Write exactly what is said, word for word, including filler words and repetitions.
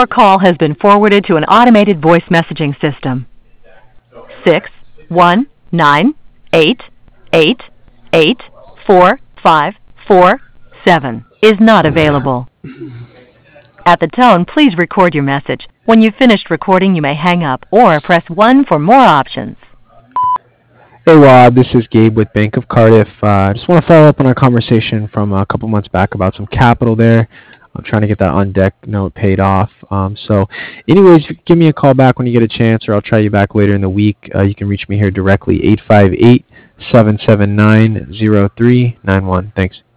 Your call has been forwarded to an automated voice messaging system. Six one nine eight eight eight four five four seven is not available. At the tone, please record your message. When you've finished recording, you may hang up or press one for more options. Hey Rob, this is Gabe with Bank of Cardiff. I uh, just want to follow up on our conversation from a couple months back about some capital there. I'm trying to get that on deck note paid off. Um, so anyways, give me a call back when you get a chance, or I'll try you back later in the week. Uh, you can reach me here directly, eight five eight, seven seven nine, zero three nine one. Thanks.